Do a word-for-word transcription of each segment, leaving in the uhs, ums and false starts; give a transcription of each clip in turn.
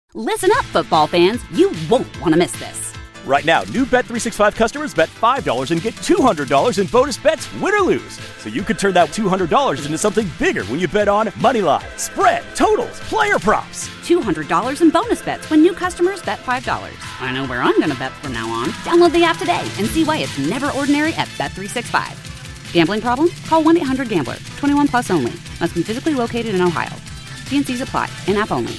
Listen up, football fans. You won't want to miss this. Right now, new Bet three sixty-five customers bet five dollars and get two hundred dollars in bonus bets, win or lose. So you could turn that two hundred dollars into something bigger when you bet on money line, spread, totals, player props. two hundred dollars in bonus bets when new customers bet five dollars. I know where I'm going to bet from now on. Download the app today and see why it's never ordinary at Bet three sixty-five. Gambling problem? Call one eight hundred gambler. twenty-one plus only. Must be physically located in Ohio. T and C's apply. In-app only.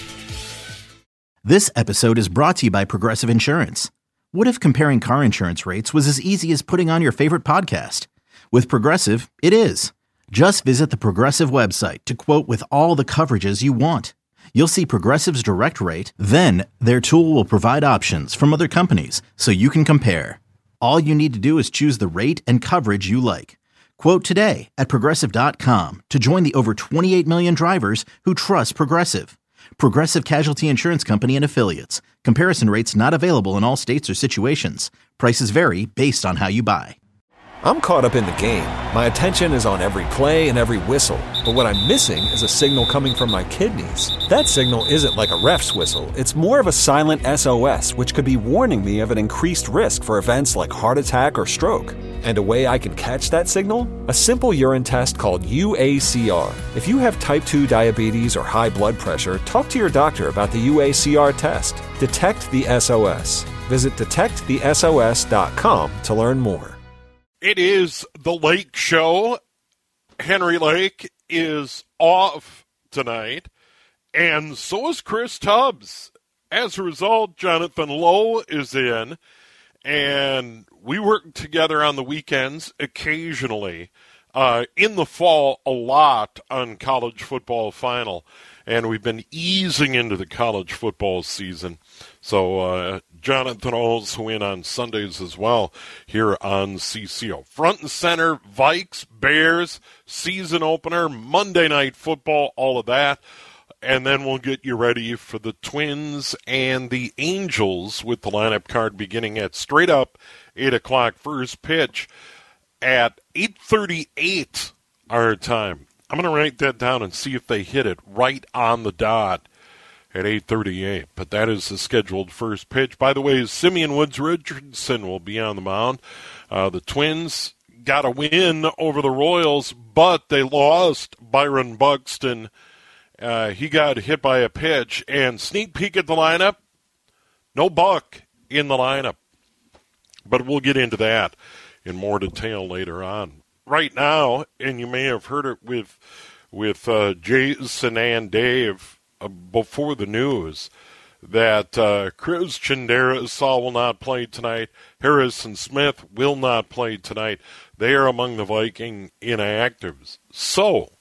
This episode is brought to you by Progressive Insurance. What if comparing car insurance rates was as easy as putting on your favorite podcast? With Progressive, it is. Just visit the Progressive website to quote with all the coverages you want. You'll see Progressive's direct rate, then their tool will provide options from other companies so you can compare. All you need to do is choose the rate and coverage you like. Quote today at Progressive dot com to join the over twenty-eight million drivers who trust Progressive. Progressive Casualty Insurance Company and Affiliates. Comparison rates not available in all states or situations. Prices vary based on how you buy. I'm caught up in the game. My attention is on every play and every whistle. But what I'm missing is a signal coming from my kidneys. That signal isn't like a ref's whistle. It's more of a silent S O S, which could be warning me of an increased risk for events like heart attack or stroke. And a way I can catch that signal? A simple urine test called U A C R. If you have type two diabetes or high blood pressure, talk to your doctor about the U A C R test. Detect the S O S. Visit detect the S O S dot com to learn more. It is the Lake Show. Henry Lake is off tonight, and so is Chris Tubbs. As a result, Jonathan Lowe is in, and we work together on the weekends occasionally. Uh, in the fall, a lot on college football final, and we've been easing into the college football season. So uh, Jonathan also in on Sundays as well here on C C O. Front and center, Vikes, Bears, season opener, Monday Night Football, all of that. And then we'll get you ready for the Twins and the Angels with the lineup card beginning at straight up eight o'clock first pitch at eight thirty-eight our time. I'm going to write that down and see if they hit it right on the dot at eight thirty-eight. But that is the scheduled first pitch. By the way, Simeon Woods Richardson will be on the mound. Uh, the Twins got a win over the Royals, but they lost Byron Buxton. Uh, he got hit by a pitch. And sneak peek at the lineup, no Buck in the lineup. But we'll get into that in more detail later on. Right now, and you may have heard it with with uh, Jason and Dave uh, before the news, that uh, Christian Darrisaw will not play tonight. Harrison Smith will not play tonight. They are among the Viking inactives. So,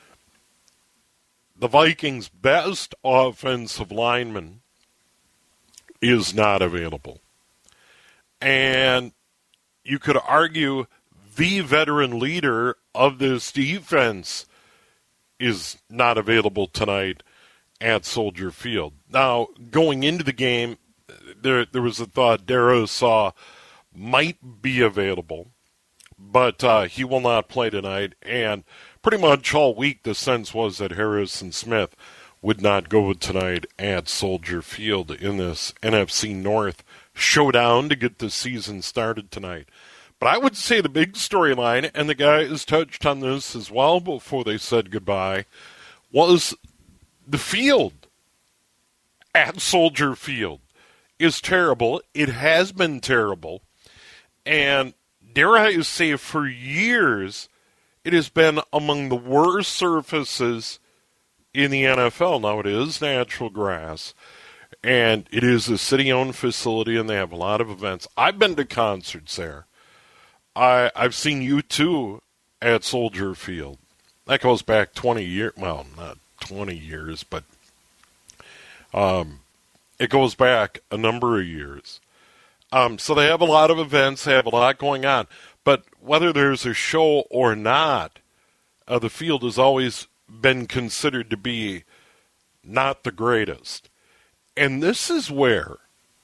the Vikings' best offensive lineman is not available. And you could argue the veteran leader of this defense is not available tonight at Soldier Field. Now, going into the game, there there was a thought Darrisaw might be available, but uh, he will not play tonight. And pretty much all week the sense was that Harrison Smith would not go tonight at Soldier Field in this N F C North showdown to get the season started tonight. But I would say the big storyline, and the guys touched on this as well before they said goodbye, was the field at Soldier Field is terrible. It has been terrible. And dare I say, for years, it has been among the worst surfaces in the N F L. Now, it is natural grass, and it is a city-owned facility, and they have a lot of events. I've been to concerts there. I, I've seen U two at Soldier Field. That goes back twenty years. Well, not twenty years, but um, it goes back a number of years. Um, so they have a lot of events. They have a lot going on. But whether there's a show or not, uh, the field has always been considered to be not the greatest. And this is where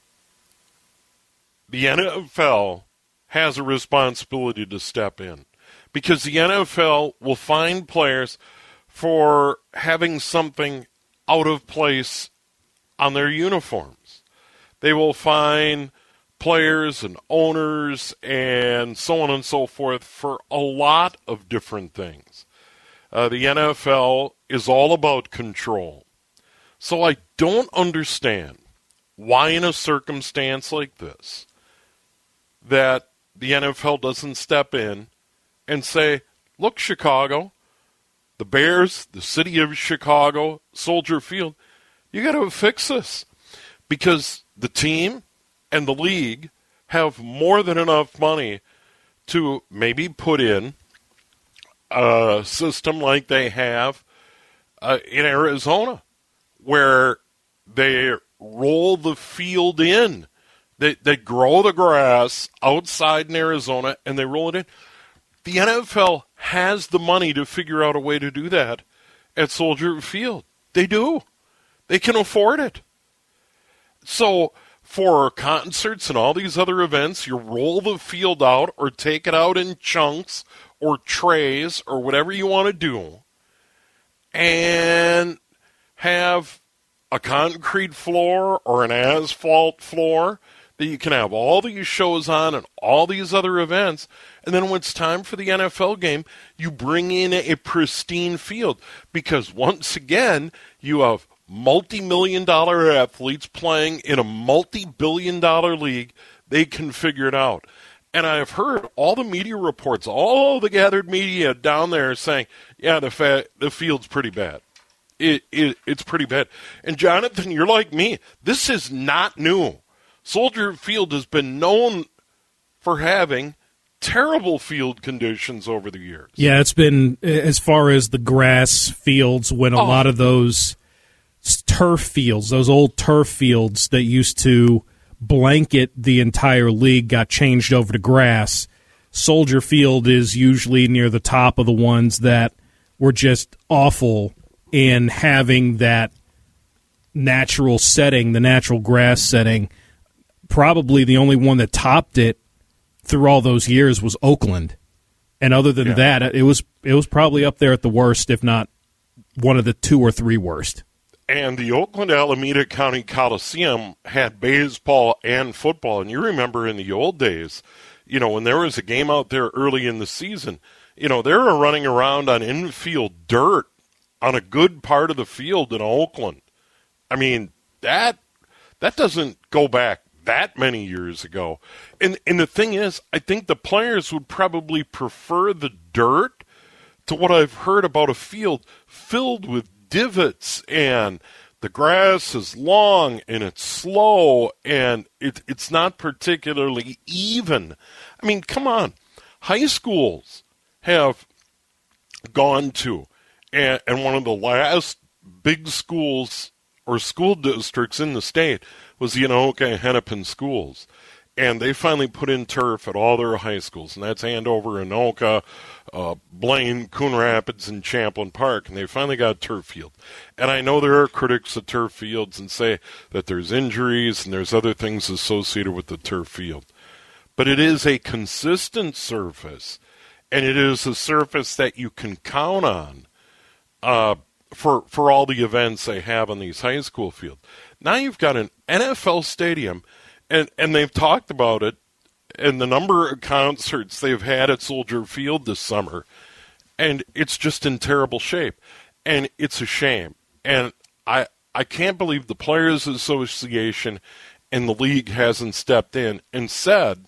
the N F L has a responsibility to step in, because the N F L will fine players for having something out of place on their uniforms. They will fine players and owners and so on and so forth for a lot of different things. Uh, the N F L is all about control. So I don't understand why in a circumstance like this that the N F L doesn't step in and say, look, Chicago, the Bears, the city of Chicago, Soldier Field, you got to fix this. Because the team and the league have more than enough money to maybe put in a system like they have uh, in Arizona, where they roll the field in. They, they grow the grass outside in Arizona, and they roll it in. The N F L has the money to figure out a way to do that at Soldier Field. They do. They can afford it. So for concerts and all these other events, you roll the field out or take it out in chunks or trays or whatever you want to do and have a concrete floor or an asphalt floor that you can have all these shows on and all these other events. And then when it's time for the N F L game, you bring in a pristine field because once again, you have multi-million dollar athletes playing in a multi-billion dollar league. They can figure it out. And I've heard all the media reports, all the gathered media down there saying, yeah, the fa- the field's pretty bad. It, it It's pretty bad. And Jonathan, you're like me. This is not new. Soldier Field has been known for having terrible field conditions over the years. Yeah, it's been as far as the grass fields when a oh. lot of those turf fields, those old turf fields that used to blanket the entire league got changed over to grass. Soldier Field is usually near the top of the ones that were just awful in having that natural setting, the natural grass setting. Probably the only one that topped it through all those years was Oakland. And other than yeah. that, it was it was probably up there at the worst, if not one of the two or three worst. And the Oakland Alameda County Coliseum had baseball and football. And you remember in the old days, you know, when there was a game out there early in the season, you know, they were running around on infield dirt on a good part of the field in Oakland. I mean, that that doesn't go back that many years ago. And and the thing is, I think the players would probably prefer the dirt to what I've heard about a field filled with divots and the grass is long and it's slow and it, it's not particularly even. I mean, come on. High schools have gone to, and, and one of the last big schools or school districts in the state was the Anoka and Hennepin schools. And they finally put in turf at all their high schools, and that's Andover, Anoka, uh, Blaine, Coon Rapids, and Champlain Park, and they finally got a turf field. And I know there are critics of turf fields and say that there's injuries and there's other things associated with the turf field. But it is a consistent surface, and it is a surface that you can count on uh, for, for all the events they have on these high school fields. Now you've got an N F L stadium, and, and they've talked about it and the number of concerts they've had at Soldier Field this summer, and it's just in terrible shape. And it's a shame. And I I can't believe the Players Association and the league hasn't stepped in and said,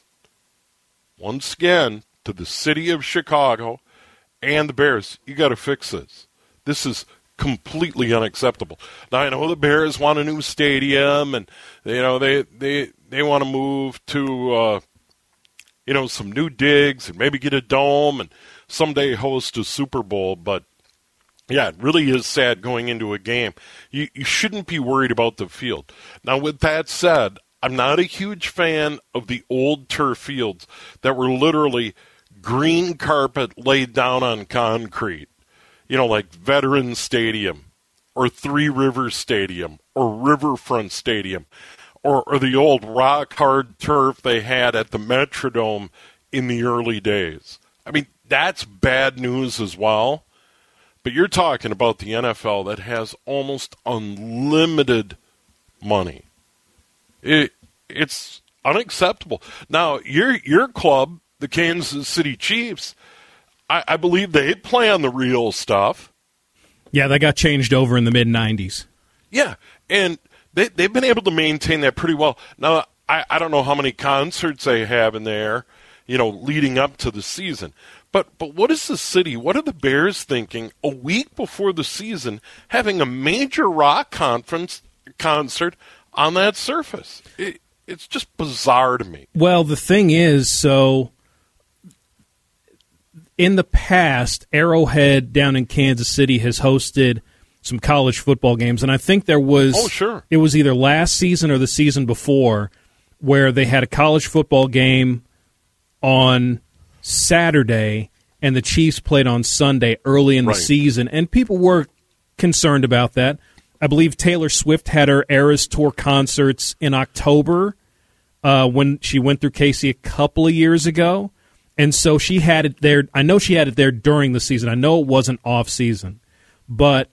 once again, to the city of Chicago and the Bears, you got to fix this. This is completely unacceptable. Now, I know the Bears want a new stadium, and you know they they, they want to move to uh, you know some new digs and maybe get a dome and someday host a Super Bowl. But yeah, it really is sad going into a game. You you shouldn't be worried about the field. Now, with that said, I'm not a huge fan of the old turf fields that were literally green carpet laid down on concrete. You know, like Veterans Stadium or Three Rivers Stadium or Riverfront Stadium or, or the old rock-hard turf they had at the Metrodome in the early days. I mean, that's bad news as well. But you're talking about the N F L that has almost unlimited money. It it's unacceptable. Now, your your club, the Kansas City Chiefs, I, I believe they play on the real stuff. Yeah, that got changed over in the mid nineties. Yeah, and they, they've been able to maintain that pretty well. Now, I, I don't know how many concerts they have in there, you know, leading up to the season. But but what is the city, what are the Bears thinking a week before the season having a major rock conference concert on that surface? It, it's just bizarre to me. Well, the thing is, so in the past, Arrowhead down in Kansas City has hosted some college football games, and I think there was oh sure it was either last season or the season before where they had a college football game on Saturday and the Chiefs played on Sunday early in the right. season, and people were concerned about that. I believe Taylor Swift had her Eras Tour concerts in October uh, when she went through Casey a couple of years ago, and so she had it there. I know she had it there during the season. I know it wasn't off season, but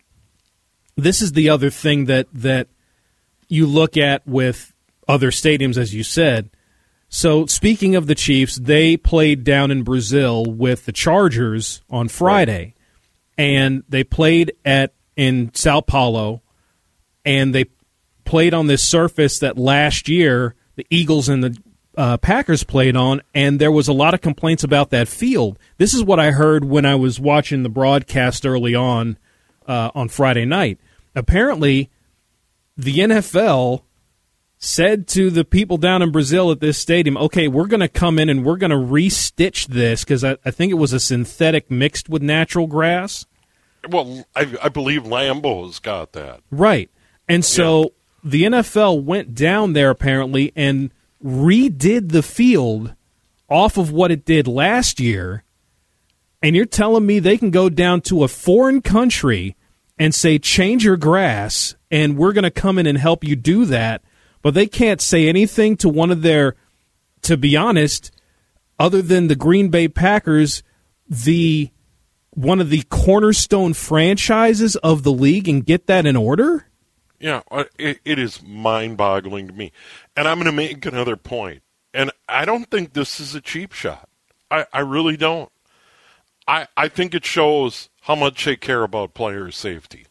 this is the other thing that, that you look at with other stadiums, as you said. So speaking of the Chiefs, they played down in Brazil with the Chargers on Friday, right. and they played at in Sao Paulo, and they played on this surface that last year the Eagles and the uh, Packers played on, and there was a lot of complaints about that field. This is what I heard when I was watching the broadcast early on uh, on Friday night. Apparently, the N F L said to the people down in Brazil at this stadium, okay, we're going to come in and we're going to re-stitch this, because I, I think it was a synthetic mixed with natural grass. Well, I, I believe Lambeau's got that. Right. And so yeah. the N F L went down there apparently and redid the field off of what it did last year, and you're telling me they can go down to a foreign country and say, change your grass, and we're going to come in and help you do that, but they can't say anything to one of their, to be honest, other than the Green Bay Packers, the one of the cornerstone franchises of the league, and get that in order? Yeah, it, it is mind-boggling to me. And I'm going to make another point, and I don't think this is a cheap shot. I, I really don't. I, I think it shows how much they care about player safety.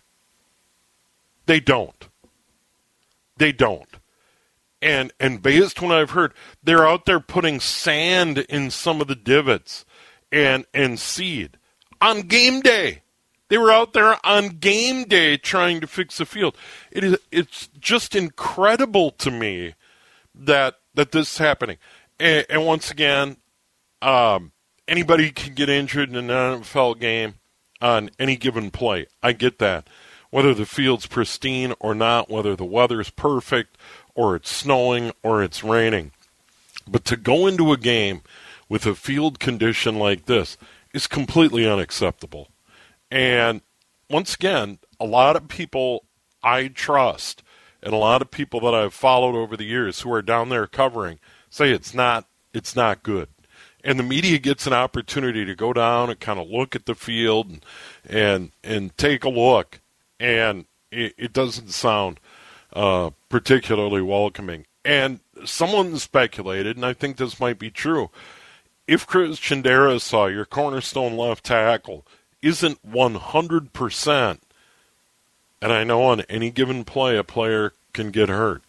They don't. They don't. And and based on what I've heard, they're out there putting sand in some of the divots and and seed on game day. They were out there on game day trying to fix the field. It is it's just incredible to me that that this is happening. And, and once again, um, anybody can get injured in an N F L game on any given play. I get that. Whether the field's pristine or not, whether the weather's perfect or it's snowing or it's raining. But to go into a game with a field condition like this is completely unacceptable. And once again, a lot of people I trust and a lot of people that I've followed over the years who are down there covering say it's not it's not good. And the media gets an opportunity to go down and kind of look at the field and and, and take a look, and it, it doesn't sound uh, particularly welcoming. And someone speculated, and I think this might be true, if Christian Darrisaw, your cornerstone left tackle, isn't one hundred percent, and I know on any given play a player can get hurt,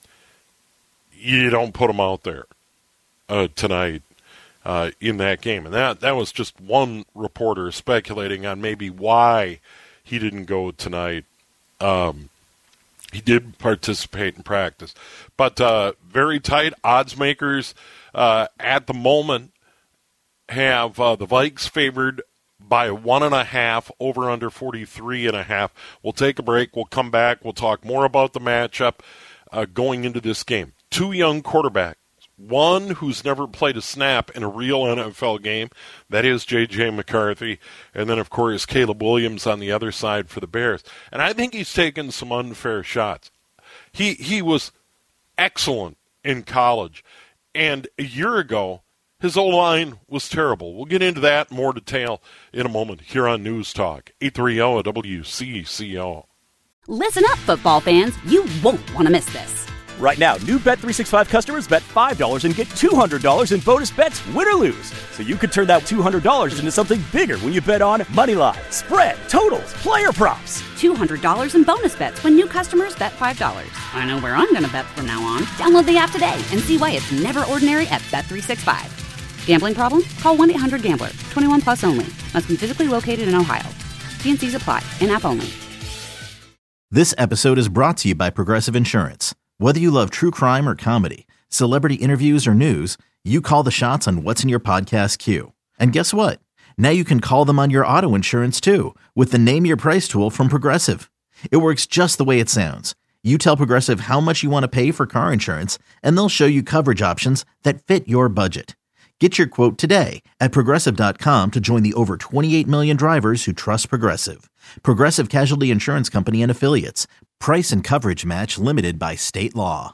you don't put him out there uh, tonight uh, in that game. And that, that was just one reporter speculating on maybe why he didn't go tonight. Um, he did participate in practice. But uh, very tight odds makers uh, at the moment have uh, the Vikes favored by one and a half, over under forty-three and a half. We'll take a break. We'll come back. We'll talk more about the matchup uh, going into this game. Two young quarterbacks. One who's never played a snap in a real N F L game. That is J J McCarthy. And then, of course, Caleb Williams on the other side for the Bears. And I think he's taken some unfair shots. He he was excellent in college. And a year ago, his O-line was terrible. We'll get into that in more detail in a moment here on News Talk. eight thirty W C C O. Listen up, football fans. You won't want to miss this. Right now, new Bet three sixty-five customers bet five dollars and get two hundred dollars in bonus bets, win or lose. So you could turn that two hundred dollars into something bigger when you bet on money line, spread, totals, player props. two hundred dollars in bonus bets when new customers bet five dollars. I know where I'm going to bet from now on. Download the app today and see why it's never ordinary at Bet three sixty-five. Gambling problem? Call one eight hundred gambler. twenty-one plus only. Must be physically located in Ohio. T and C's apply. In-app only. This episode is brought to you by Progressive Insurance. Whether you love true crime or comedy, celebrity interviews or news, you call the shots on what's in your podcast queue. And guess what? Now you can call them on your auto insurance too with the Name Your Price tool from Progressive. It works just the way it sounds. You tell Progressive how much you want to pay for car insurance, and they'll show you coverage options that fit your budget. Get your quote today at Progressive dot com to join the over twenty-eight million drivers who trust Progressive. Progressive Casualty Insurance Company and Affiliates. Price and coverage match limited by state law.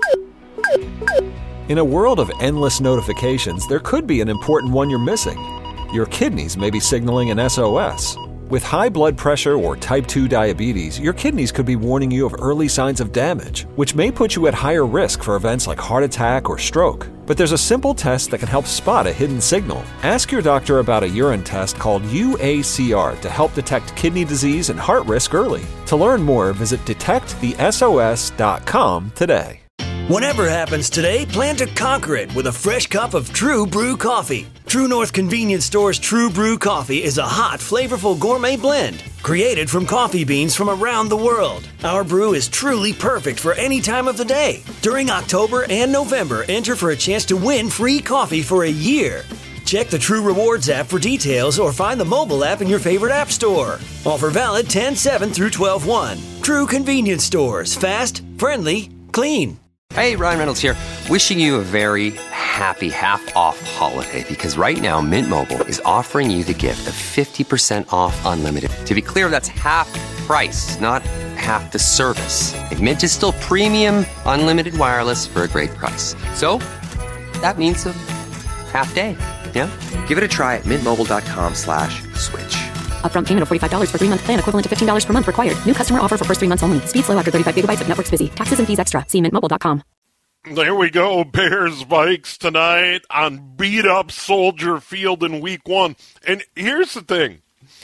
In a world of endless notifications, there could be an important one you're missing. Your kidneys may be signaling an S O S. With high blood pressure or type two diabetes, your kidneys could be warning you of early signs of damage, which may put you at higher risk for events like heart attack or stroke. But there's a simple test that can help spot a hidden signal. Ask your doctor about a urine test called U A C R to help detect kidney disease and heart risk early. To learn more, visit detect the S O S dot com today. Whatever happens today, plan to conquer it with a fresh cup of True Brew coffee. True North Convenience Store's True Brew coffee is a hot, flavorful gourmet blend created from coffee beans from around the world. Our brew is truly perfect for any time of the day. During October and November, enter for a chance to win free coffee for a year. Check the True Rewards app for details or find the mobile app in your favorite app store. Offer valid ten seven through twelve one. True Convenience Stores. Fast, friendly, clean. Hey, Ryan Reynolds here. Wishing you a very happy half-off holiday because right now Mint Mobile is offering you the gift of fifty percent off unlimited. To be clear, that's half price, not half the service. And Mint is still premium unlimited wireless for a great price. So that means a half day. Yeah? Give it a try at mintmobile.com slash switch. Upfront payment of forty-five dollars for three-month plan equivalent to fifteen dollars per month required. New customer offer for first three months only. Speed slow after thirty-five gigabytes if network's busy. Taxes and fees extra. See mint mobile dot com. There we go. Bears Vikes tonight on beat-up Soldier Field in week one. And here's the thing.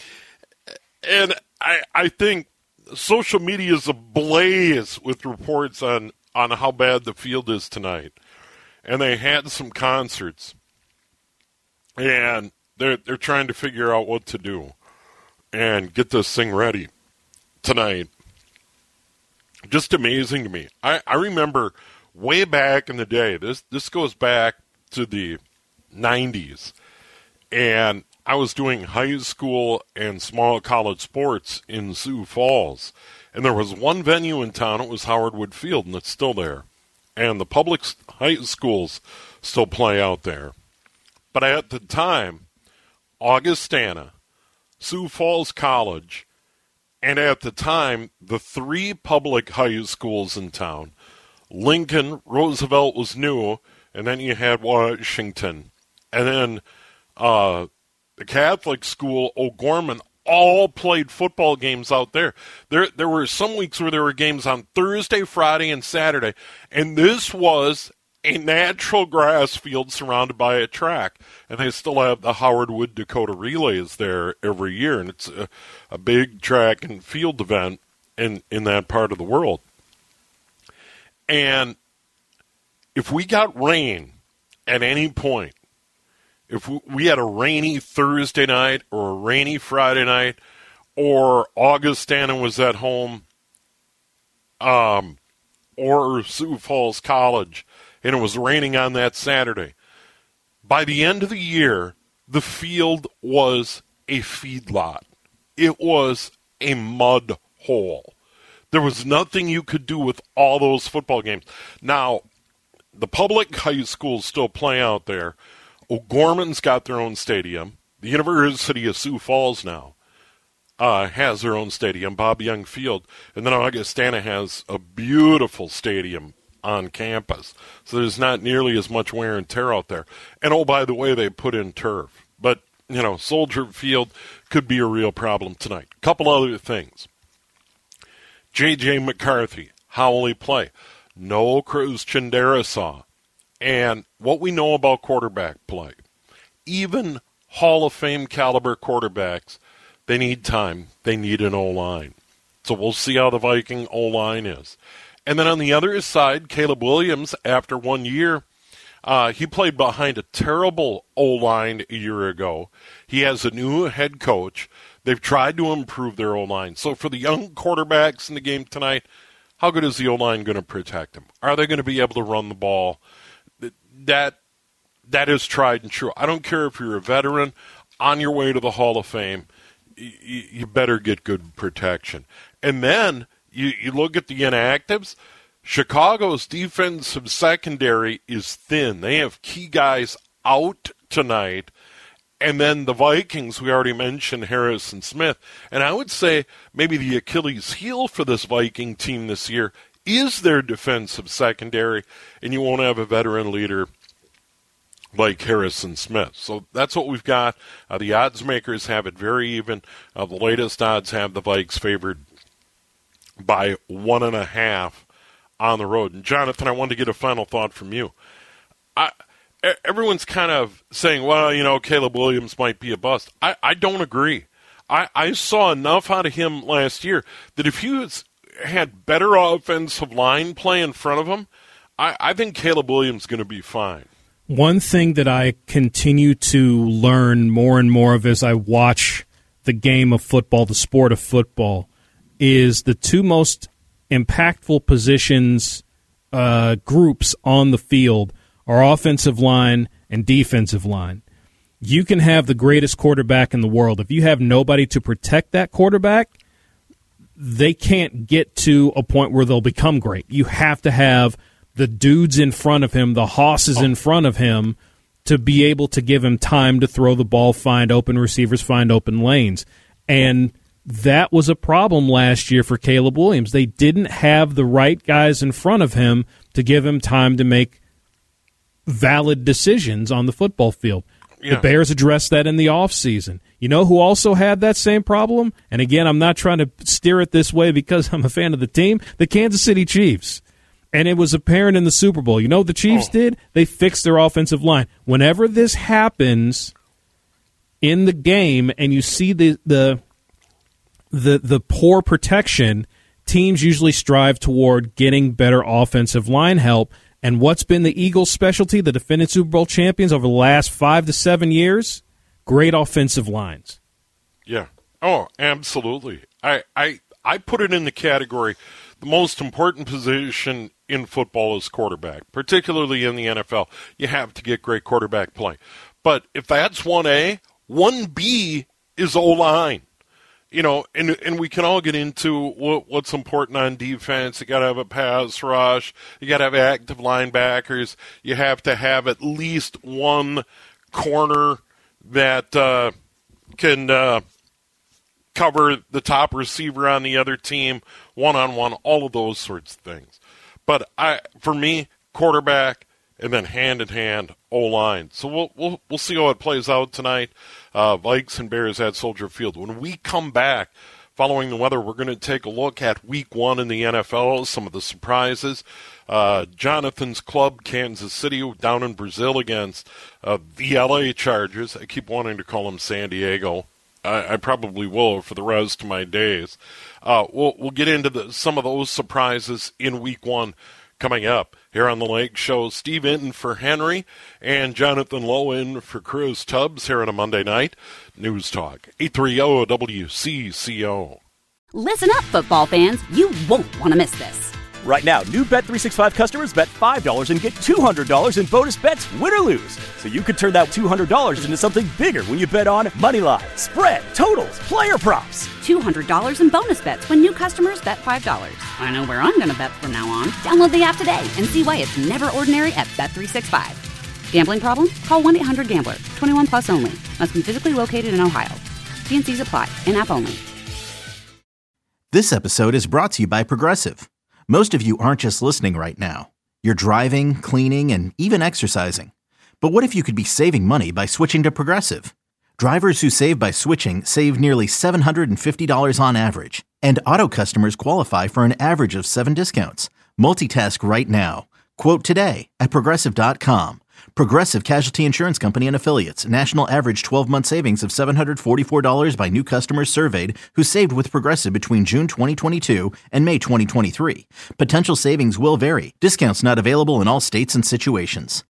And I, I think social media is ablaze with reports on, on how bad the field is tonight. And they had some concerts. And they're they're trying to figure out what to do and get this thing ready tonight. Just amazing to me. I, I remember way back in the day, this this goes back to the nineties, and I was doing high school and small college sports in Sioux Falls, and there was one venue in town, it was Howard Wood Field, and it's still there. And the public high schools still play out there. But at the time, Augustana, Sioux Falls College, and at the time, the three public high schools in town, Lincoln, Roosevelt was new, and then you had Washington. And then uh, the Catholic school, O'Gorman, all played football games out there. There there were some weeks where there were games on Thursday, Friday, and Saturday. And this was a natural grass field surrounded by a track. And they still have the Howard Wood Dakota Relays there every year. And it's a, a big track and field event in, in that part of the world. And if we got rain at any point, if we had a rainy Thursday night or a rainy Friday night, or Augustana was at home, um, or Sioux Falls College, and it was raining on that Saturday, by the end of the year, the field was a feedlot. It was a mud hole. There was nothing you could do with all those football games. Now, the public high schools still play out there. O'Gorman's got their own stadium. The University of Sioux Falls now uh, has their own stadium, Bob Young Field. And then Augustana has a beautiful stadium on campus. So there's not nearly as much wear and tear out there. And, oh, by the way, they put in turf. But, you know, Soldier Field could be a real problem tonight. A couple other things. J J. McCarthy, how will he play? No Christian Darrisaw. And what we know about quarterback play, even Hall of Fame caliber quarterbacks, they need time. They need an O-line. So we'll see how the Viking O-line is. And then on the other side, Caleb Williams, after one year, uh, he played behind a terrible O-line a year ago. He has a new head coach. They've tried to improve their O-line. So for the young quarterbacks in the game tonight, how good is the O-line going to protect them? Are they going to be able to run the ball? That that is tried and true. I don't care if you're a veteran on your way to the Hall of Fame. You, you better get good protection. And then you, you look at the inactives. Chicago's defensive secondary is thin. They have key guys out tonight. And then the Vikings, we already mentioned Harrison Smith. And I would say maybe the Achilles heel for this Viking team this year is their defensive secondary, and you won't have a veteran leader like Harrison Smith. So that's what we've got. Uh, the odds makers have it very even. Uh, the latest odds have the Vikes favored by one and a half on the road. And Jonathan, I wanted to get a final thought from you. I, everyone's kind of saying, well, you know, Caleb Williams might be a bust. I, I don't agree. I, I saw enough out of him last year that if he was had better offensive line play in front of him, I, I think Caleb Williams is going to be fine. One thing that I continue to learn more and more of as I watch the game of football, the sport of football, is the two most impactful positions uh, groups on the field are offensive line and defensive line. You can have the greatest quarterback in the world. If you have nobody to protect that quarterback, they can't get to a point where they'll become great. You have to have the dudes in front of him, the hosses in front of him, to be able to give him time to throw the ball, find open receivers, find open lanes. And that was a problem last year for Caleb Williams. They didn't have the right guys in front of him to give him time to make valid decisions on the football field. Yeah. The Bears addressed that in the offseason. You know who also had that same problem? And again, I'm not trying to steer it this way because I'm a fan of the team. The Kansas City Chiefs. And it was apparent in the Super Bowl. You know what the Chiefs oh. did? They fixed their offensive line. Whenever this happens in the game and you see the the the, the poor protection, teams usually strive toward getting better offensive line help. And what's been the Eagles' specialty, the defending Super Bowl champions over the last five to seven years? Great offensive lines. Yeah. Oh, absolutely. I, I, I put it in the category, the most important position in football is quarterback, particularly in the N F L. You have to get great quarterback play. But if that's one A, one B is O-line. You know, and and we can all get into what, what's important on defense. You got to have a pass rush. You got to have active linebackers. You have to have at least one corner that uh, can uh, cover the top receiver on the other team, one-on-one, all of those sorts of things. But I, for me, quarterback and then hand-in-hand O-line. So we'll we'll we'll see how it plays out tonight. Uh, Vikes and Bears at Soldier Field. When we come back, following the weather, we're going to take a look at week one in the N F L, some of the surprises. Uh, Jonathan's club, Kansas City, down in Brazil against uh, the L A Chargers. I keep wanting to call them San Diego. I, I probably will for the rest of my days. Uh, we'll, we'll get into the, some of those surprises in week one coming up here on the Lake Show. Steve Inton for Henry and Jonathan Lowe in for Chris Tubbs here on a Monday night. News Talk, eight thirty W C C O. Listen up, football fans. You won't want to miss this. Right now, new Bet three sixty-five customers bet five dollars and get two hundred dollars in bonus bets, win or lose. So you could turn that two hundred dollars into something bigger when you bet on money line, spread, totals, player props. two hundred dollars in bonus bets when new customers bet five dollars. I know where I'm going to bet from now on. Download the app today and see why it's never ordinary at Bet three sixty-five. Gambling problem? Call one eight hundred gambler. twenty-one plus only. Must be physically located in Ohio. T and C's apply. In-app only. This episode is brought to you by Progressive. Most of you aren't just listening right now. You're driving, cleaning, and even exercising. But what if you could be saving money by switching to Progressive? Drivers who save by switching save nearly seven hundred fifty dollars on average. And Auto customers qualify for an average of seven discounts. Multitask right now. Quote today at Progressive dot com. Progressive Casualty Insurance Company and Affiliates. National average twelve-month savings of seven hundred forty-four dollars by new customers surveyed who saved with Progressive between June twenty twenty-two and May twenty twenty-three. Potential savings will vary. Discounts not available in all states and situations.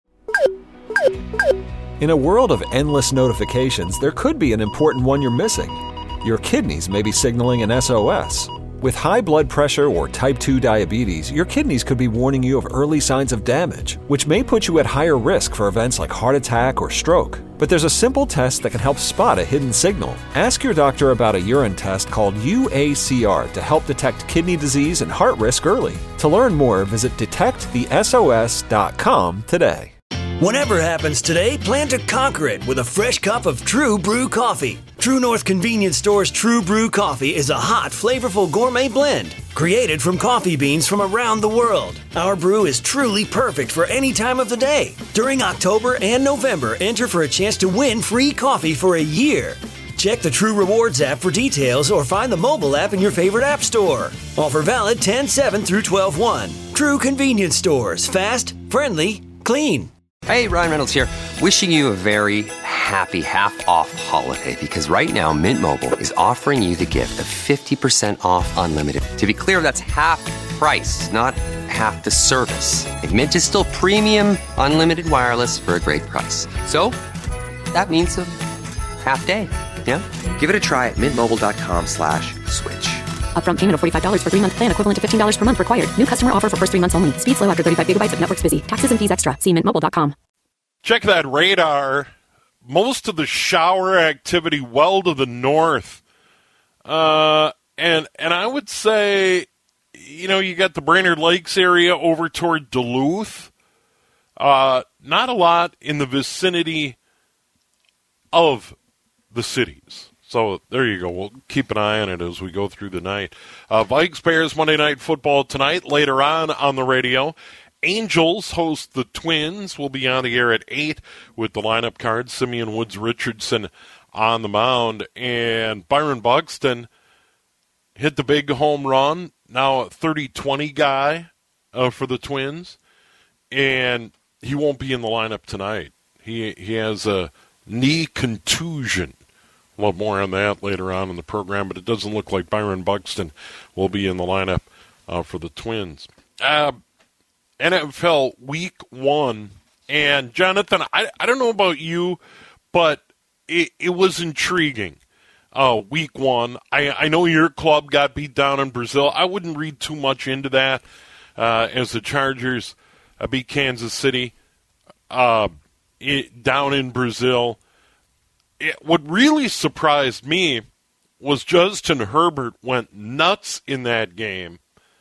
In a world of endless notifications, there could be an important one you're missing. Your kidneys may be signaling an S O S. With high blood pressure or type two diabetes, your kidneys could be warning you of early signs of damage, which may put you at higher risk for events like heart attack or stroke. But there's a simple test that can help spot a hidden signal. Ask your doctor about a urine test called U A C R to help detect kidney disease and heart risk early. To learn more, visit detect the S O S dot com today. Whatever happens today, plan to conquer it with a fresh cup of True Brew coffee. True North Convenience Store's True Brew coffee is a hot, flavorful gourmet blend created from coffee beans from around the world. Our brew is truly perfect for any time of the day. During October and November, enter for a chance to win free coffee for a year. Check the True Rewards app for details or find the mobile app in your favorite app store. Offer valid ten seven through twelve one. True Convenience Stores. Fast, friendly, clean. Hey, Ryan Reynolds here, wishing you a very happy half-off holiday, because right now Mint Mobile is offering you the gift of fifty percent off unlimited. To be clear, that's half price, not half the service. Like, Mint is still premium unlimited wireless for a great price. So, that means a half day, yeah? Give it a try at mintmobile.com slash switch. Upfront payment of forty-five dollars for three-month plan equivalent to fifteen dollars per month required. New customer offer for first three months only. Speed slow after thirty-five gigabytes if network's busy. Taxes and fees extra. See mint mobile dot com. Check that radar. Most of the shower activity well to the north. Uh, and and I would say, you know, you got the Brainerd Lakes area over toward Duluth. Uh, not a lot in the vicinity of the cities. So there you go. We'll keep an eye on it as we go through the night. Uh, Vikes Bears Monday Night Football tonight. Later on on the radio, Angels host the Twins. We'll be on the air at eight with the lineup cards. Simeon Woods Richardson on the mound. And Byron Buxton hit the big home run. Now a thirty twenty guy uh, for the Twins. And he won't be in the lineup tonight. He, he has a knee contusion. We'll have more on that later on in the program, but it doesn't look like Byron Buxton will be in the lineup uh, for the Twins. Uh, N F L Week One, and Jonathan, I, I don't know about you, but it, it was intriguing. Uh, week One, I, I know your club got beat down in Brazil. I wouldn't read too much into that uh, as the Chargers uh, beat Kansas City uh, it, down in Brazil. It, what really surprised me was Justin Herbert went nuts in that game,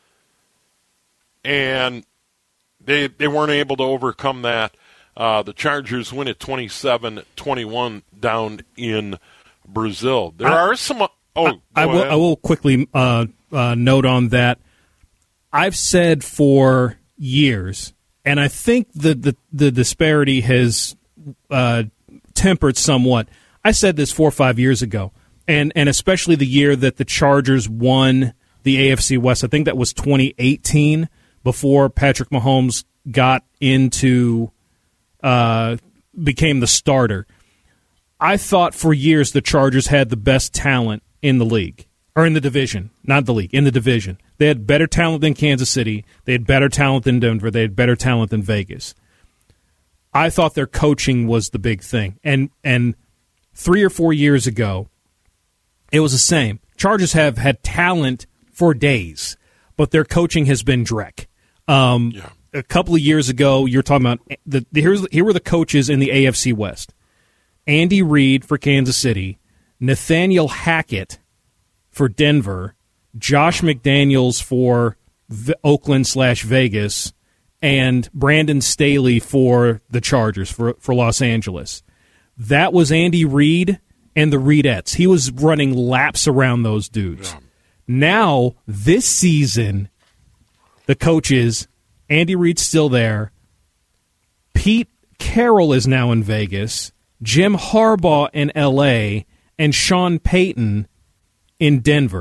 and they they weren't able to overcome that. Uh, the Chargers win at twenty-seven twenty-one down in Brazil. There I, are some. Oh, I, I will. I will quickly uh, uh, note on that. I've said for years, and I think the the, the disparity has uh, tempered somewhat. I said this four or five years ago, and, and especially the year that the Chargers won the A F C West. I think that was twenty eighteen, before Patrick Mahomes got into, uh, became the starter. I thought for years the Chargers had the best talent in the league, or in the division, not the league, in the division. They had better talent than Kansas City. They had better talent than Denver. They had better talent than Vegas. I thought their coaching was the big thing, and and. Three or four years ago, it was the same. Chargers have had talent for days, but their coaching has been dreck. Um, yeah. A couple of years ago, you're talking about the, the here's here were the coaches in the A F C West: Andy Reid for Kansas City, Nathaniel Hackett for Denver, Josh McDaniels for v- Oakland slash Vegas, and Brandon Staley for the Chargers for for Los Angeles. That was Andy Reid and the Reidettes. He was running laps around those dudes. Yeah. Now, this season, the coaches, Andy Reid's still there. Pete Carroll is now in Vegas. Jim Harbaugh in L A. And Sean Payton in Denver.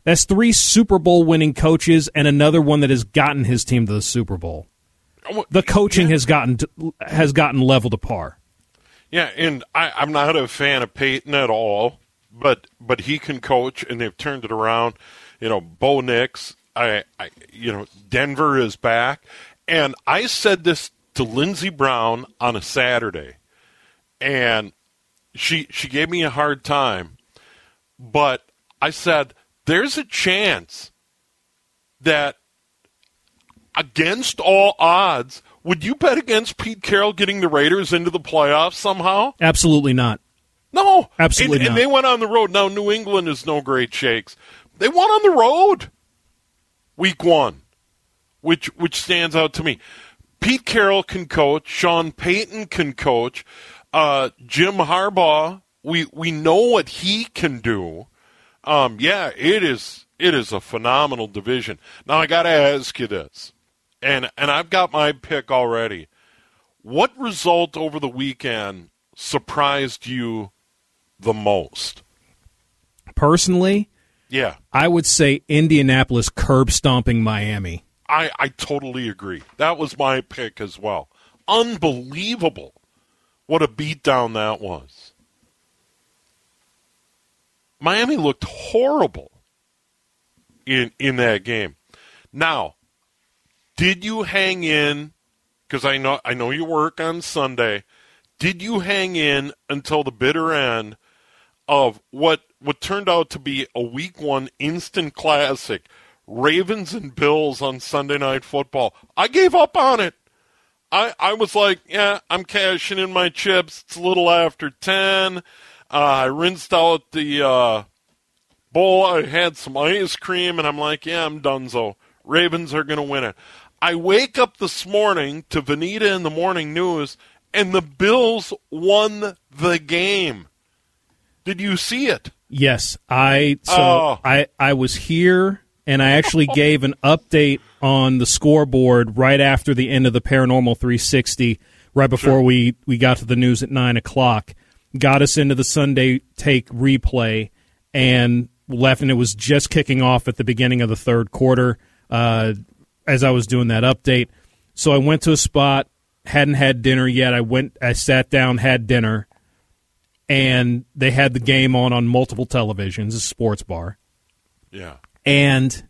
That's three Super Bowl winning coaches and another one that has gotten his team to the Super Bowl. The coaching yeah. has gotten to, has gotten level to par. Yeah, and I, I'm not a fan of Peyton at all, but but he can coach, and they've turned it around. You know, Bo Nix, I, I you know, Denver is back, and I said this to Lindsey Brown on a Saturday, and she she gave me a hard time, but I said there's a chance that against all odds, would you bet against Pete Carroll getting the Raiders into the playoffs somehow? Absolutely not. No. Absolutely and, not. And they went on the road. Now, New England is no great shakes. They won on the road week one, which which stands out to me. Pete Carroll can coach. Sean Payton can coach. Uh, Jim Harbaugh, we, we know what he can do. Um, yeah, it is it is a phenomenal division. Now, I got to ask you this. And and I've got my pick already. What result over the weekend surprised you the most? Personally, yeah, I would say Indianapolis curb stomping Miami. I, I totally agree. That was my pick as well. Unbelievable. What a beatdown that was. Miami looked horrible in in that game. Now, did you hang in, because I know I know you work on Sunday, did you hang in until the bitter end of what what turned out to be a week one instant classic, Ravens and Bills on Sunday Night Football? I gave up on it. I, I was like, yeah, I'm cashing in my chips. It's a little after ten. Uh, I rinsed out the uh, bowl. I had some ice cream, and I'm like, yeah, I'm donezo. Ravens are going to win it. I wake up this morning to Vanita in the morning news, and the Bills won the game. Did you see it? Yes, I so oh. I, I was here, and I actually gave an update on the scoreboard right after the end of the Paranormal three sixty, right before Sure. we, we got to the news at nine o'clock. Got us into the Sunday Take replay, and left, and it was just kicking off at the beginning of the third quarter. Uh, as I was doing that update. So I went to a spot, hadn't had dinner yet. I went, I sat down, had dinner, and they had the game on on multiple televisions, a sports bar. Yeah. And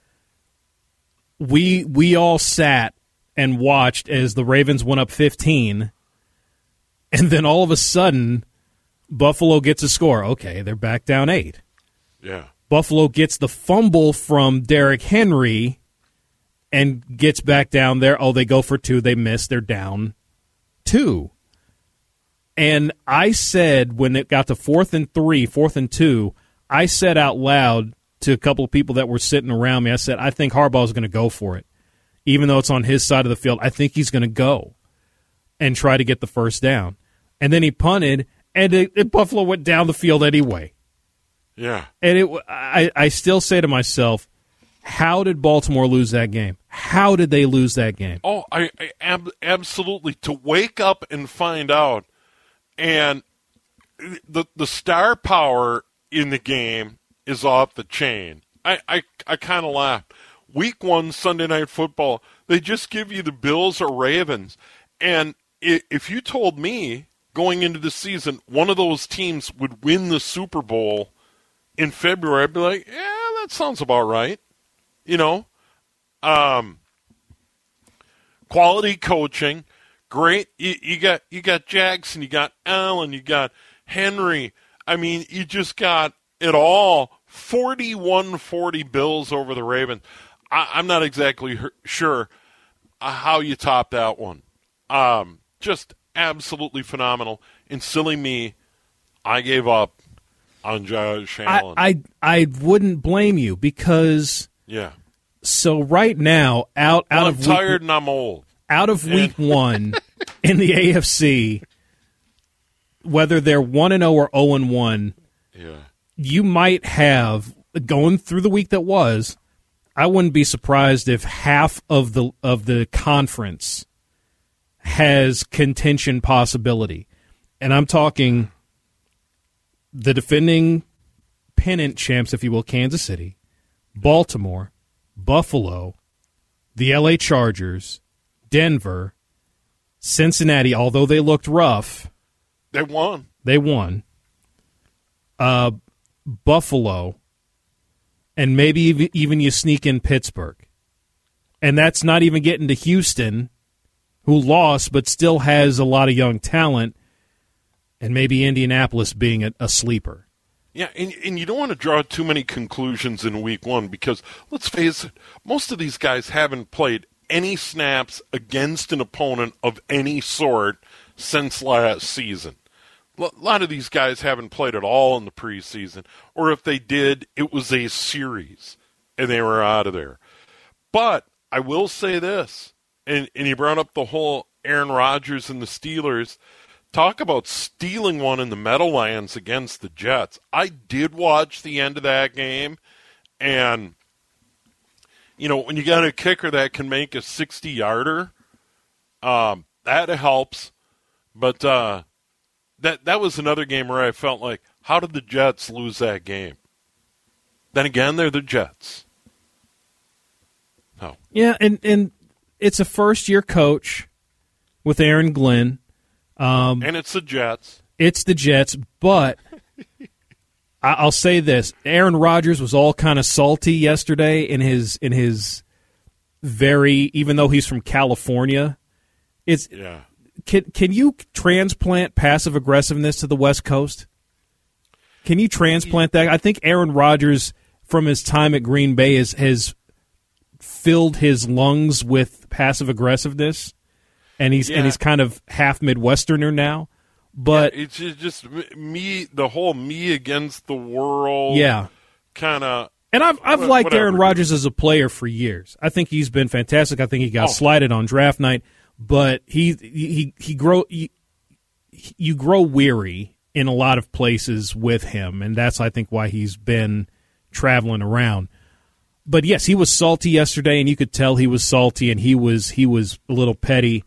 we we all sat and watched as the Ravens went up fifteen, and then all of a sudden, Buffalo gets a score. Okay, they're back down eight. Yeah. Buffalo gets the fumble from Derrick Henry and gets back down there. Oh, they go for two. They miss. They're down two. And I said when it got to fourth and three, fourth and two, I said out loud to a couple of people that were sitting around me, I said, I think Harbaugh's going to go for it. Even though it's on his side of the field, I think he's going to go and try to get the first down. And then he punted, and it, it, Buffalo went down the field anyway. Yeah. And it, I, I still say to myself, how did Baltimore lose that game? How did they lose that game? Oh, I, I ab- absolutely. To wake up and find out, and the the star power in the game is off the chain. I, I, I kind of laughed. Week one Sunday Night Football, they just give you the Bills or Ravens. And if you told me going into the season one of those teams would win the Super Bowl in February, I'd be like, yeah, that sounds about right. You know, um, quality coaching, great. You, you got you got Jackson, you got Allen, you got Henry. I mean, you just got it all. forty-one forty Bills over the Ravens. I, I'm not exactly sure how you top that one. Um, just absolutely phenomenal. And silly me, I gave up on Josh Allen. I, I I wouldn't blame you because yeah. So right now, out out well, of I'm week, tired and I'm old. Out of week one in the A F C, whether they're one and zero or zero and one, yeah, you might have going through the week that was. I wouldn't be surprised if half of the of the conference has contention possibility, and I'm talking the defending pennant champs, if you will, Kansas City, Baltimore, Buffalo, the L A Chargers, Denver, Cincinnati, although they looked rough. They won. They won. Uh, Buffalo, and maybe even you sneak in Pittsburgh. And that's not even getting to Houston, who lost but still has a lot of young talent, and maybe Indianapolis being a, a sleeper. Yeah, and, and you don't want to draw too many conclusions in week one because, let's face it, most of these guys haven't played any snaps against an opponent of any sort since last season. A lot of these guys haven't played at all in the preseason, or if they did, it was a series, and they were out of there. But I will say this, and, and you brought up the whole Aaron Rodgers and the Steelers. Talk about stealing one in the Meadowlands against the Jets. I did watch the end of that game, and, you know, when you got a kicker that can make a sixty-yarder, um, that helps. But uh, that that was another game where I felt like, how did the Jets lose that game? Then again, they're the Jets. Oh. Yeah, and, and it's a first-year coach with Aaron Glenn. Um, and it's the Jets. It's the Jets, but I, I'll say this: Aaron Rodgers was all kind of salty yesterday in his in his very, even though he's from California. It's yeah. Can can you transplant passive aggressiveness to the West Coast? Can you transplant that? I think Aaron Rodgers, from his time at Green Bay, has has filled his lungs with passive aggressiveness. And he's yeah. and he's kind of half Midwesterner now, but yeah, it's just me, the whole me against the world, yeah, kind of. And I've I've wh- liked whatever. Aaron Rodgers as a player for years. I think he's been fantastic. I think he got oh. slighted on draft night, but he he he grow you, you grow weary in a lot of places with him, and that's I think why he's been traveling around. But yes, he was salty yesterday, and you could tell he was salty, and he was he was a little petty.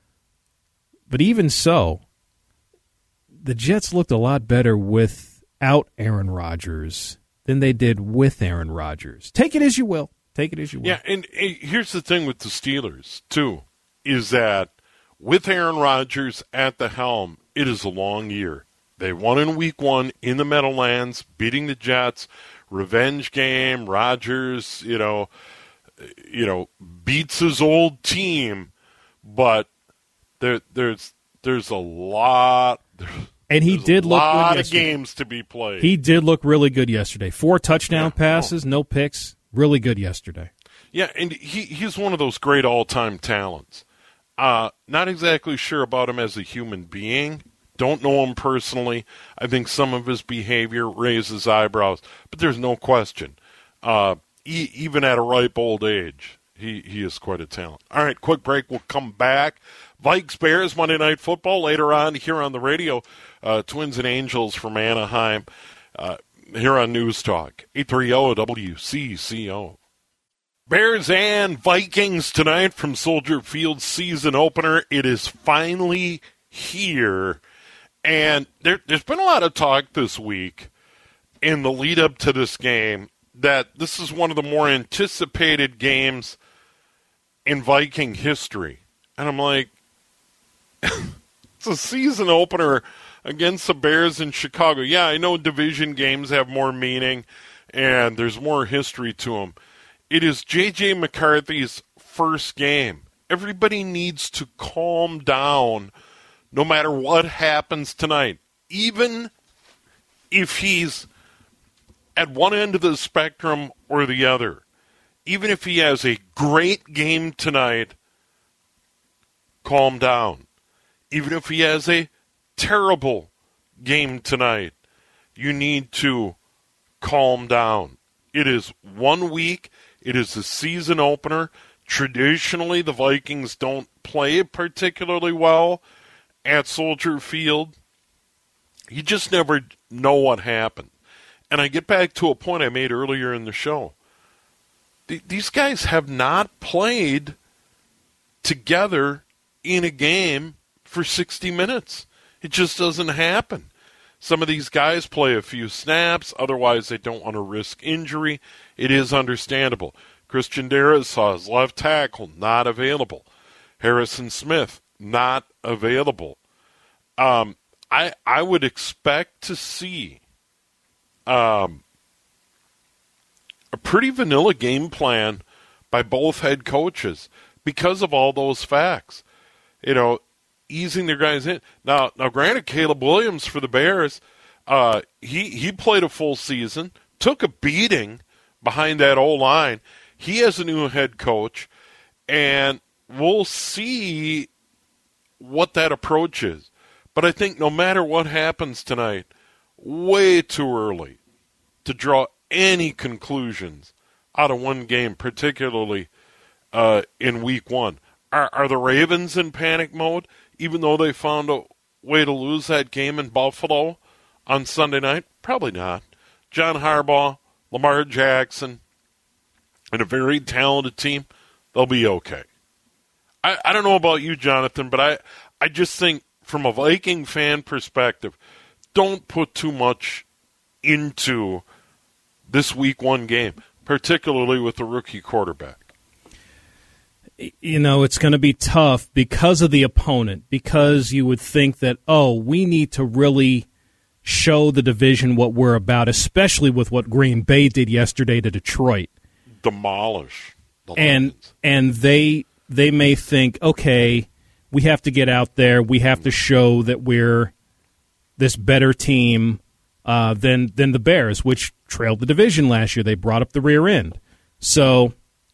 But even so, the Jets looked a lot better without Aaron Rodgers than they did with Aaron Rodgers. Take it as you will. Take it as you will. Yeah, and, and here's the thing with the Steelers, too, is that with Aaron Rodgers at the helm, it is a long year. They won in week one in the Meadowlands, beating the Jets, revenge game, Rodgers, you know, you know, beats his old team, but There, there's, there's a lot, and he did a look lot good of games to be played. He did look really good yesterday. Four touchdown yeah. passes, oh. no picks. Really good yesterday. Yeah, and he, he's one of those great all-time talents. Uh, not exactly sure about him as a human being. Don't know him personally. I think some of his behavior raises eyebrows, but there's no question. Uh, he, even at a ripe old age, he, he is quite a talent. All right, quick break. We'll come back. Vikes Bears Monday Night Football later on here on the radio. Uh, Twins and Angels from Anaheim uh, here on News Talk eight thirty W C C O. Bears and Vikings tonight from Soldier Field season opener. It is finally here, and there, there's been a lot of talk this week in the lead up to this game that this is one of the more anticipated games in Viking history, and I'm like. It's a season opener against the Bears in Chicago. Yeah, I know division games have more meaning and there's more history to them. It is J J McCarthy's first game. Everybody needs to calm down no matter what happens tonight. Even if he's at one end of the spectrum or the other. Even if he has a great game tonight, calm down. Even if he has a terrible game tonight, you need to calm down. It is one week. It is the season opener. Traditionally, the Vikings don't play particularly well at Soldier Field. You just never know what happened. And I get back to a point I made earlier in the show. Th- these guys have not played together in a game for sixty minutes. It just doesn't happen. some of these guys play a few snaps, otherwise they don't want to risk injury. It is understandable. Christian Darrisaw, left tackle, not available. Harrison Smith, not available. Um, I I would expect to see um, a pretty vanilla game plan by both head coaches because of all those facts. You know, easing their guys in. Now, now, granted, Caleb Williams for the Bears, uh, he he played a full season, took a beating behind that O-line. He has a new head coach, and we'll see what that approach is. But I think no matter what happens tonight, way too early to draw any conclusions out of one game, particularly uh, in week one. Are, are the Ravens in panic mode, even though they found a way to lose that game in Buffalo on Sunday night? Probably not. John Harbaugh, Lamar Jackson, and a very talented team, they'll be okay. I, I don't know about you, Jonathan, but I, I just think from a Viking fan perspective, don't put too much into this week one game, particularly with the rookie quarterback. You know, it's going to be tough because of the opponent, because you would think that, oh, we need to really show the division what we're about, especially with what Green Bay did yesterday to Detroit. Demolish the and Lions. And they they may think, okay, we have to get out there, we have to show that we're this better team uh, than than the Bears, which trailed the division last year. They brought up the rear end. So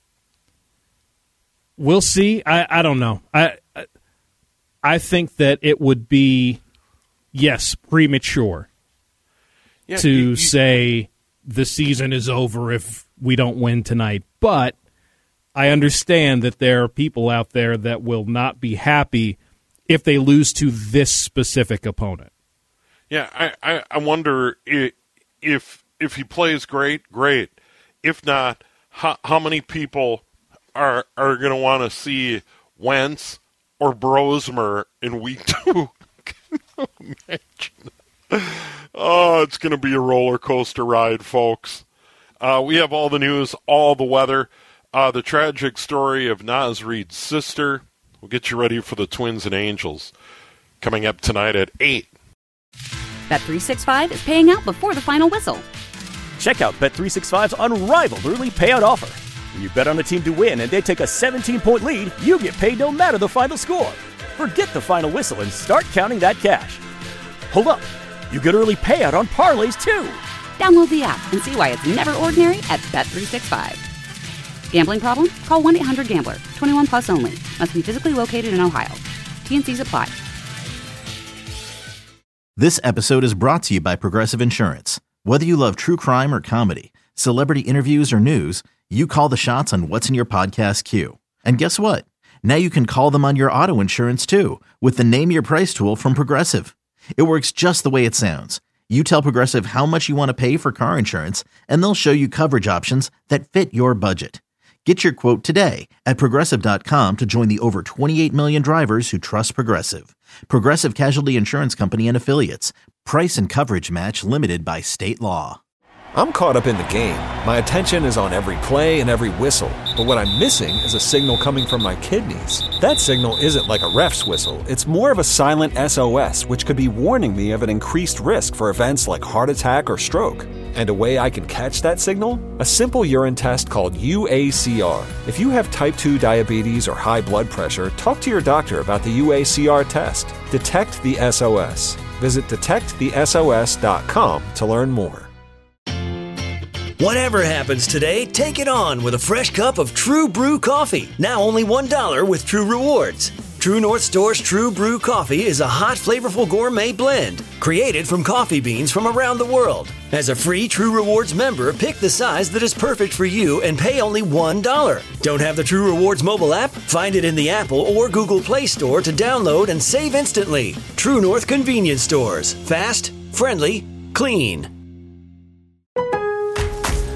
we'll see. I, I don't know. I I think that it would be, yes, premature yeah, to you, you, say the season is over if we don't win tonight. But I understand that there are people out there that will not be happy if they lose to this specific opponent. Yeah, I, I, I wonder if, if if he plays great, great. If not, how, how many people are are going to want to see Wentz or Brosmer in week two? Can you imagine? Oh, it's going to be a roller coaster ride, folks. Uh, we have all the news, all the weather, uh, the tragic story of Naz Reid's sister. We'll get you ready for the Twins and Angels coming up tonight at eight. Bet three sixty-five is paying out before the final whistle. Check out Bet three sixty-five's unrivaled early payout offer. When you bet on a team to win and they take a seventeen-point lead, you get paid no matter the final score. Forget the final whistle and start counting that cash. Hold up. You get early payout on parlays, too. Download the app and see why it's never ordinary at Bet three sixty-five. Gambling problem? Call one eight hundred gambler. twenty-one plus only. Must be physically located in Ohio. T and C's apply. This episode is brought to you by Progressive Insurance. Whether you love true crime or comedy, celebrity interviews or news, you call the shots on what's in your podcast queue. And guess what? Now you can call them on your auto insurance too with the Name Your Price tool from Progressive. It works just the way it sounds. You tell Progressive how much you want to pay for car insurance, and they'll show you coverage options that fit your budget. Get your quote today at Progressive dot com to join the over twenty-eight million drivers who trust Progressive. Progressive Casualty Insurance Company and Affiliates. Price and coverage match limited by state law. I'm caught up in the game. My attention is on every play and every whistle. But what I'm missing is a signal coming from my kidneys. That signal isn't like a ref's whistle. It's more of a silent S O S, which could be warning me of an increased risk for events like heart attack or stroke. And a way I can catch that signal? A simple urine test called U A C R. If you have type two diabetes or high blood pressure, talk to your doctor about the U A C R test. Detect the S O S. Visit detect the S O S dot com to learn more. Whatever happens today, take it on with a fresh cup of True Brew coffee. Now only one dollar with True Rewards. True North Store's True Brew coffee is a hot, flavorful gourmet blend created from coffee beans from around the world. As a free True Rewards member, pick the size that is perfect for you and pay only one dollar. Don't have the True Rewards mobile app? Find it in the Apple or Google Play Store to download and save instantly. True North Convenience Stores. Fast, friendly, clean.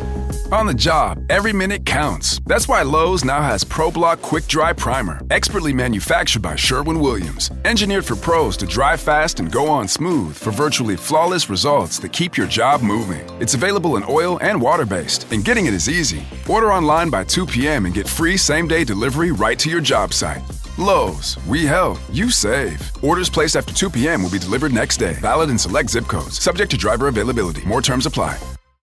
On the job, every minute counts. That's why Lowe's now has ProBlock Quick Dry Primer, expertly manufactured by Sherwin-Williams. Engineered for pros to dry fast and go on smooth for virtually flawless results that keep your job moving. It's available in oil and water-based, and getting it is easy. Order online by two p.m. and get free same-day delivery right to your job site. Lowe's, we help, you save. Orders placed after two p.m. will be delivered next day. Valid in select zip codes. Subject to driver availability. More terms apply.